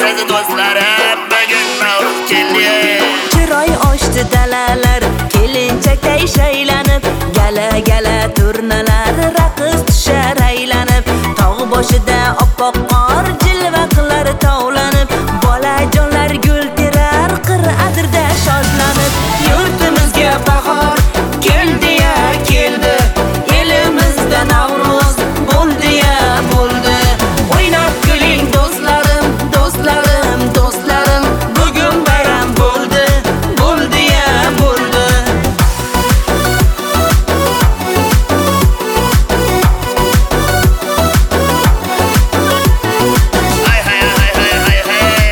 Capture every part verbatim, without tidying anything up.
aziz do'stlarim, bugun Navro'z keldi. Chiroy ochdi dalalar, kelinchakday shaylanib, gala gala turnalar raqs tushar aylanib, tog' boshida oppoq qor jilva qilar tovlanib, bolajonlar gul terar qir adirda shodlanib. Yurtimizga bahor keldi ya keldi, elimizda Navro'z bo'ldi ya bo'ldi. O'ynab kuling do'stlarim, do'stlarim, do'stlarim, bugun bayram bo'ldi, bo'ldi ya bo'ldi. Hay hay hay hay hay hay.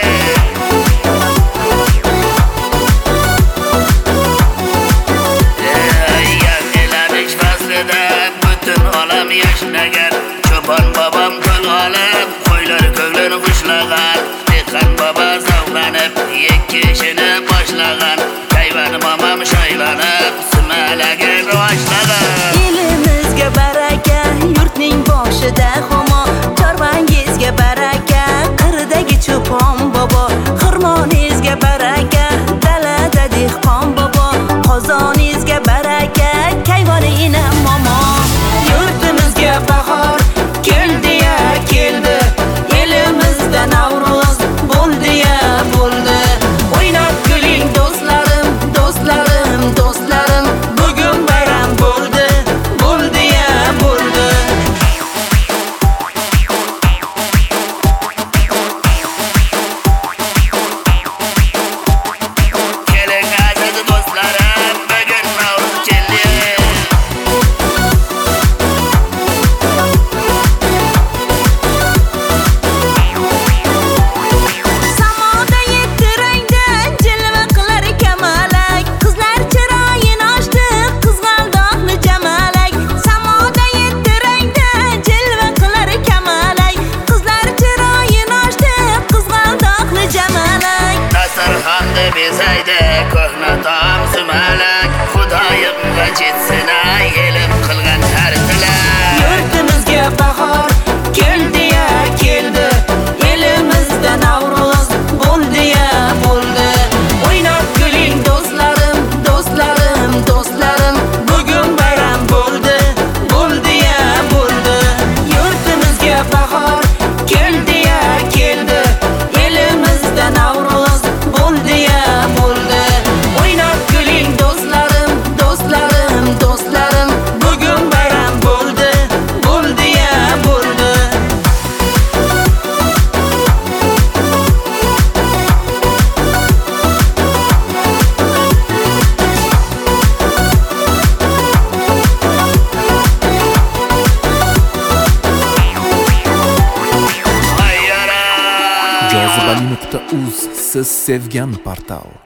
Yangilanış faslida butun olam yashnagan, cho'pon bobom qo'l olib, qo'ylar ko'nglim xushlagan, dehqon bobo zavqlanib, ikki ishini boshlagan, kayvan momam shaylanib, sumalagi rivojlagan. Elimizga baraka, yurtning boshida xumo, chorvangizga baraka, qirdagi cho'pon bobo, xirmoningizga baraka, dalada dehqon bobo, qozoningizga baraka, kayvoni inam momo. Yurtimizga bahor keldi ya keldi, elimizda Navro'z bo'ldi ya bo'ldi. O'ynab kuling do'stlarim, do'stlarim, do'stlarim, bugun bayram bo'ldi, bo'ldi ya bo'ldi. Keling aziz do'stlarim, bugun Navro'z keldi. Samoda yetti rangda jilva qilar kamalak, qizlar chiroyin ochdi, qizg'aldoqni jamalak. Samoda yetti rangda jilva qilar kamalak, qizlar chiroyin ochdi, qizg'aldoqni jamalak. Dasturxonni bezaydi ko'hna taom sumalak, Xudoyimga jetsin ay elim qilgan har tilak. Yurtimizga bahor keldi ya keldi, elimizda Navro'z bo'ldi ya bo'ldi. O'ynab kuling do'stlarim, do'stlarim, do'stlarim, bugun bayram bo'ldi, bo'ldi ya bo'ldi. Yurtimizga bahor keldi ya keldi, elimizda Navro'z bo'ldi ya bo'ldi. O'ynab kuling do'stlarim, do'stlarim, do'stlarim, bugun bayram bo'ldi, bo'ldi ya bo'ldi. Ay yara. jozibali nuqta uz siz sevgan portal.